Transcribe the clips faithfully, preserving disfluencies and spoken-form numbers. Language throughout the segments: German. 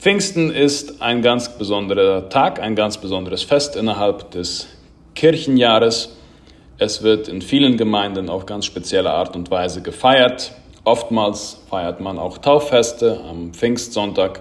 Pfingsten ist ein ganz besonderer Tag, ein ganz besonderes Fest innerhalb des Kirchenjahres. Es wird in vielen Gemeinden auf ganz spezielle Art und Weise gefeiert. Oftmals feiert man auch Tauffeste am Pfingstsonntag.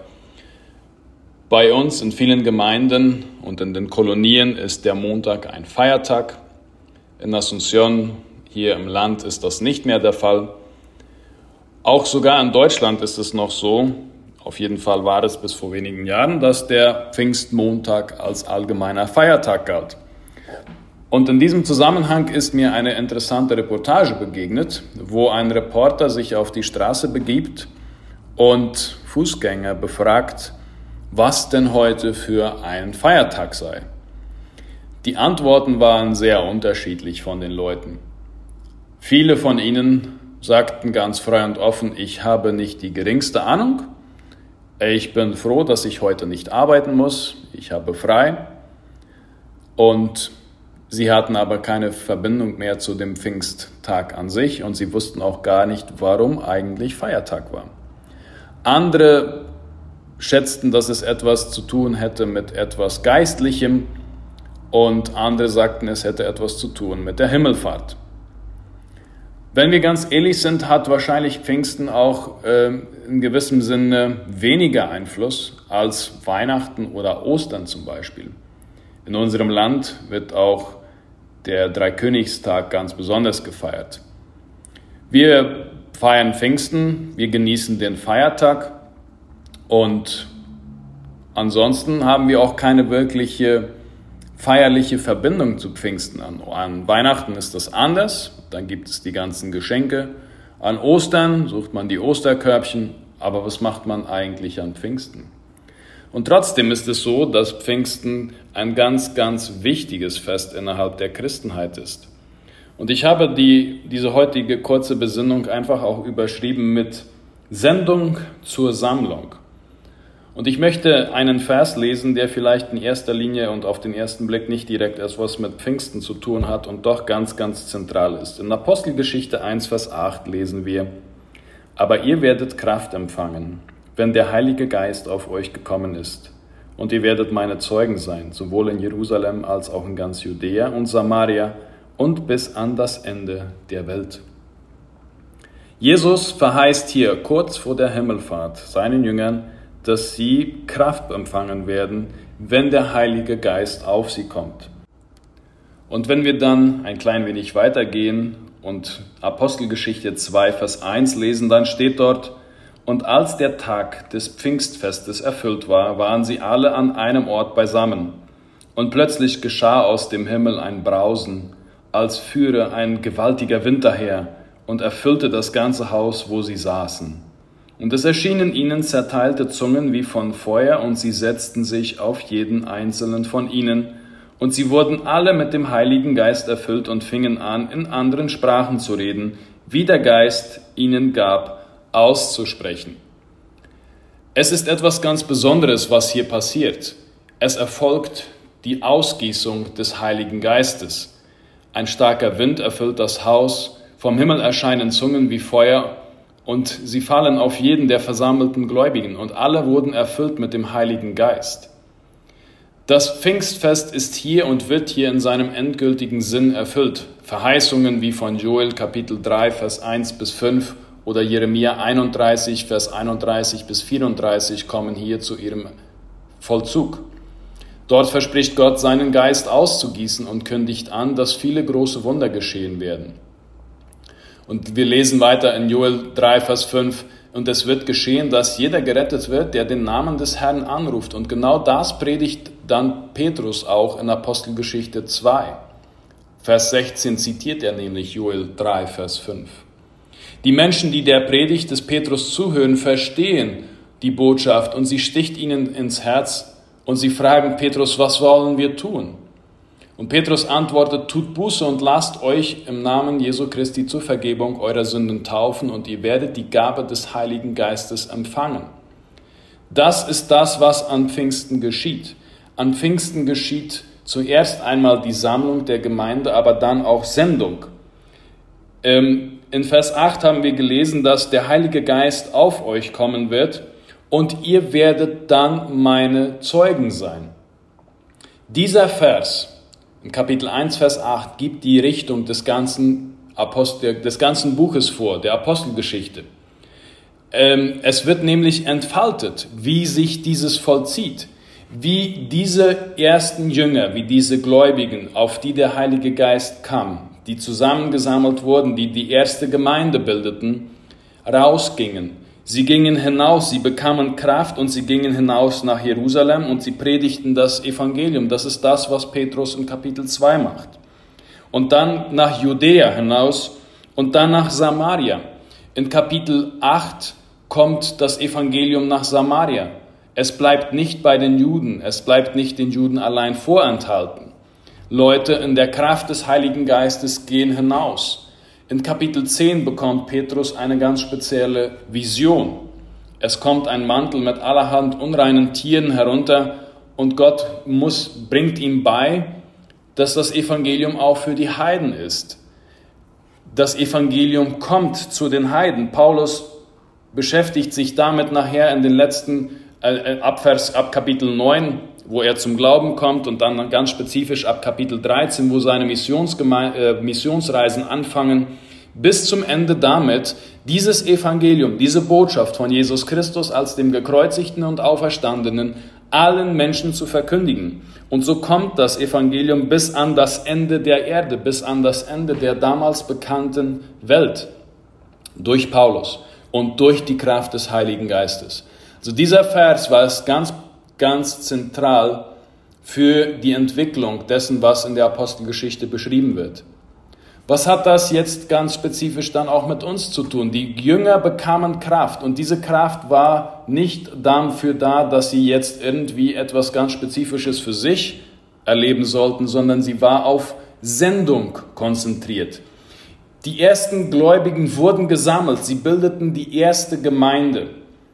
Bei uns in vielen Gemeinden und in den Kolonien ist der Montag ein Feiertag. In Asunción, hier im Land, ist das nicht mehr der Fall. Auch sogar in Deutschland ist es noch so, auf jeden Fall war es bis vor wenigen Jahren, dass der Pfingstmontag als allgemeiner Feiertag galt. Und in diesem Zusammenhang ist mir eine interessante Reportage begegnet, wo ein Reporter sich auf die Straße begibt und Fußgänger befragt, was denn heute für ein Feiertag sei. Die Antworten waren sehr unterschiedlich von den Leuten. Viele von ihnen sagten ganz frei und offen, ich habe nicht die geringste Ahnung. Ich bin froh, dass ich heute nicht arbeiten muss. Ich habe frei. Und sie hatten aber keine Verbindung mehr zu dem Pfingsttag an sich und sie wussten auch gar nicht, warum eigentlich Feiertag war. Andere schätzten, dass es etwas zu tun hätte mit etwas Geistlichem und andere sagten, es hätte etwas zu tun mit der Himmelfahrt. Wenn wir ganz ehrlich sind, hat wahrscheinlich Pfingsten auch äh, in gewissem Sinne weniger Einfluss als Weihnachten oder Ostern zum Beispiel. In unserem Land wird auch der Dreikönigstag ganz besonders gefeiert. Wir feiern Pfingsten, wir genießen den Feiertag und ansonsten haben wir auch keine wirkliche feierliche Verbindung zu Pfingsten. An, an Weihnachten ist das anders. Dann gibt es die ganzen Geschenke. An Ostern sucht man die Osterkörbchen. Aber was macht man eigentlich an Pfingsten? Und trotzdem ist es so, dass Pfingsten ein ganz, ganz wichtiges Fest innerhalb der Christenheit ist. Und ich habe die, diese heutige kurze Besinnung einfach auch überschrieben mit Sendung zur Sammlung. Und ich möchte einen Vers lesen, der vielleicht in erster Linie und auf den ersten Blick nicht direkt etwas mit Pfingsten zu tun hat und doch ganz, ganz zentral ist. In Apostelgeschichte eins, Vers acht lesen wir: Aber ihr werdet Kraft empfangen, wenn der Heilige Geist auf euch gekommen ist. Und ihr werdet meine Zeugen sein, sowohl in Jerusalem als auch in ganz Judäa und Samaria und bis an das Ende der Welt. Jesus verheißt hier kurz vor der Himmelfahrt seinen Jüngern, dass sie Kraft empfangen werden, wenn der Heilige Geist auf sie kommt. Und wenn wir dann ein klein wenig weitergehen und Apostelgeschichte zwei, Vers eins lesen, dann steht dort: Und als der Tag des Pfingstfestes erfüllt war, waren sie alle an einem Ort beisammen. Und plötzlich geschah aus dem Himmel ein Brausen, als führe ein gewaltiger Wind daher und erfüllte das ganze Haus, wo sie saßen. Und es erschienen ihnen zerteilte Zungen wie von Feuer, und sie setzten sich auf jeden einzelnen von ihnen. Und sie wurden alle mit dem Heiligen Geist erfüllt und fingen an, in anderen Sprachen zu reden, wie der Geist ihnen gab, auszusprechen. Es ist etwas ganz Besonderes, was hier passiert. Es erfolgt die Ausgießung des Heiligen Geistes. Ein starker Wind erfüllt das Haus, vom Himmel erscheinen Zungen wie Feuer, und sie fallen auf jeden der versammelten Gläubigen, und alle wurden erfüllt mit dem Heiligen Geist. Das Pfingstfest ist hier und wird hier in seinem endgültigen Sinn erfüllt. Verheißungen wie von Joel Kapitel drei, Vers eins bis fünf oder Jeremia einunddreißig, Vers einunddreißig bis vierunddreißig kommen hier zu ihrem Vollzug. Dort verspricht Gott, seinen Geist auszugießen und kündigt an, dass viele große Wunder geschehen werden. Und wir lesen weiter in Joel drei, Vers fünf: Und es wird geschehen, dass jeder gerettet wird, der den Namen des Herrn anruft. Und genau das predigt dann Petrus auch in Apostelgeschichte zwei. Vers sechzehn zitiert er nämlich Joel drei, Vers fünf. Die Menschen, die der Predigt des Petrus zuhören, verstehen die Botschaft und sie sticht ihnen ins Herz und sie fragen Petrus: Was wollen wir tun? Und Petrus antwortet: Tut Buße und lasst euch im Namen Jesu Christi zur Vergebung eurer Sünden taufen und ihr werdet die Gabe des Heiligen Geistes empfangen. Das ist das, was an Pfingsten geschieht. An Pfingsten geschieht zuerst einmal die Sammlung der Gemeinde, aber dann auch Sendung. Ähm, in Vers acht haben wir gelesen, dass der Heilige Geist auf euch kommen wird und ihr werdet dann meine Zeugen sein. Dieser Vers, in Kapitel eins, Vers acht, gibt die Richtung des ganzen, Apostel, des ganzen Buches vor, der Apostelgeschichte. Ähm, es wird nämlich entfaltet, wie sich dieses vollzieht, wie diese ersten Jünger, wie diese Gläubigen, auf die der Heilige Geist kam, die zusammengesammelt wurden, die die erste Gemeinde bildeten, rausgingen. Sie gingen hinaus, sie bekamen Kraft und sie gingen hinaus nach Jerusalem und sie predigten das Evangelium. Das ist das, was Petrus in Kapitel zwei macht. Und dann nach Judäa hinaus und dann nach Samaria. In Kapitel acht kommt das Evangelium nach Samaria. Es bleibt nicht bei den Juden, es bleibt nicht den Juden allein vorenthalten. Leute in der Kraft des Heiligen Geistes gehen hinaus. In Kapitel zehn bekommt Petrus eine ganz spezielle Vision. Es kommt ein Mantel mit allerhand unreinen Tieren herunter und Gott muss, bringt ihm bei, dass das Evangelium auch für die Heiden ist. Das Evangelium kommt zu den Heiden. Paulus beschäftigt sich damit nachher in den letzten äh, ab, Vers, ab Kapitel neun, wo er zum Glauben kommt und dann ganz spezifisch ab Kapitel dreizehn, wo seine Missionsgeme- äh, Missionsreisen anfangen, bis zum Ende damit, dieses Evangelium, diese Botschaft von Jesus Christus als dem Gekreuzigten und Auferstandenen allen Menschen zu verkündigen. Und so kommt das Evangelium bis an das Ende der Erde, bis an das Ende der damals bekannten Welt durch Paulus und durch die Kraft des Heiligen Geistes. Also dieser Vers war es ganz, ganz zentral für die Entwicklung dessen, was in der Apostelgeschichte beschrieben wird. Was hat das jetzt ganz spezifisch dann auch mit uns zu tun? Die Jünger bekamen Kraft und diese Kraft war nicht dafür da, dass sie jetzt irgendwie etwas ganz Spezifisches für sich erleben sollten, sondern sie war auf Sendung konzentriert. Die ersten Gläubigen wurden gesammelt, sie bildeten die erste Gemeinde.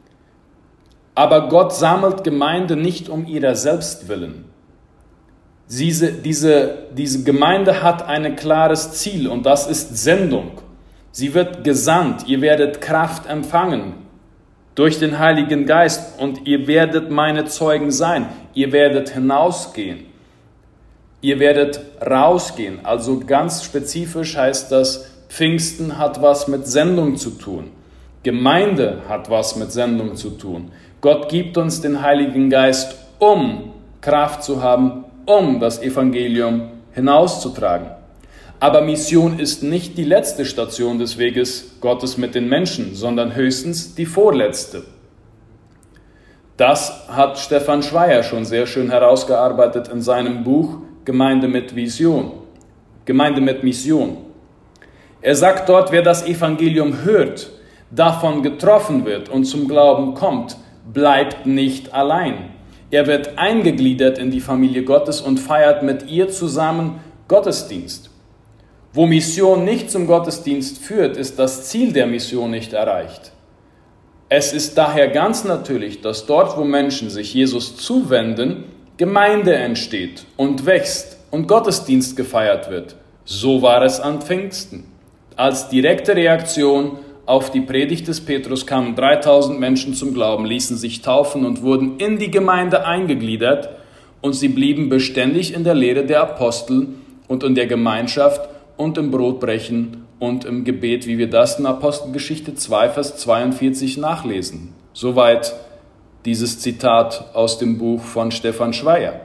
Aber Gott sammelt Gemeinde nicht um ihrer selbst willen. Diese, diese, diese Gemeinde hat ein klares Ziel und das ist Sendung. Sie wird gesandt, ihr werdet Kraft empfangen durch den Heiligen Geist und ihr werdet meine Zeugen sein. Ihr werdet hinausgehen, ihr werdet rausgehen. Also ganz spezifisch heißt das, Pfingsten hat was mit Sendung zu tun. Gemeinde hat was mit Sendung zu tun. Gott gibt uns den Heiligen Geist, um Kraft zu haben, um das Evangelium hinauszutragen. Aber Mission ist nicht die letzte Station des Weges Gottes mit den Menschen, sondern höchstens die vorletzte. Das hat Stefan Schweier schon sehr schön herausgearbeitet in seinem Buch Gemeinde mit Vision, Gemeinde mit Mission. Er sagt dort, wer das Evangelium hört, davon getroffen wird und zum Glauben kommt, bleibt nicht allein. Er wird eingegliedert in die Familie Gottes und feiert mit ihr zusammen Gottesdienst. Wo Mission nicht zum Gottesdienst führt, ist das Ziel der Mission nicht erreicht. Es ist daher ganz natürlich, dass dort, wo Menschen sich Jesus zuwenden, Gemeinde entsteht und wächst und Gottesdienst gefeiert wird. So war es an Pfingsten. Als direkte Reaktion auf die Predigt des Petrus kamen dreitausend Menschen zum Glauben, ließen sich taufen und wurden in die Gemeinde eingegliedert und sie blieben beständig in der Lehre der Apostel und in der Gemeinschaft und im Brotbrechen und im Gebet, wie wir das in Apostelgeschichte zwei, Vers zweiundvierzig nachlesen. Soweit dieses Zitat aus dem Buch von Stefan Schweier.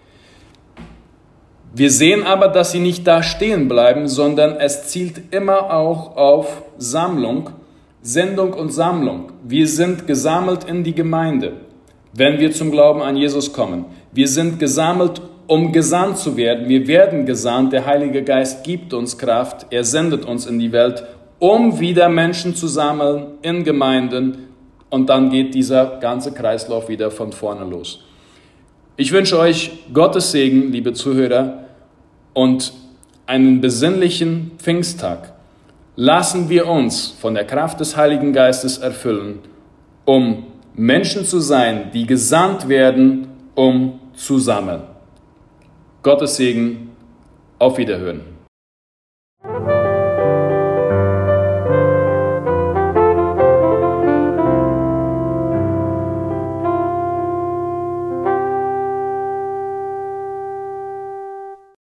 Wir sehen aber, dass sie nicht da stehen bleiben, sondern es zielt immer auch auf Sammlung, Sendung und Sammlung. Wir sind gesammelt in die Gemeinde, wenn wir zum Glauben an Jesus kommen. Wir sind gesammelt, um gesandt zu werden. Wir werden gesandt. Der Heilige Geist gibt uns Kraft. Er sendet uns in die Welt, um wieder Menschen zu sammeln in Gemeinden. Und dann geht dieser ganze Kreislauf wieder von vorne los. Ich wünsche euch Gottes Segen, liebe Zuhörer, und einen besinnlichen Pfingsttag. Lassen wir uns von der Kraft des Heiligen Geistes erfüllen, um Menschen zu sein, die gesandt werden, um zu sammeln. Gottes Segen, auf Wiederhören.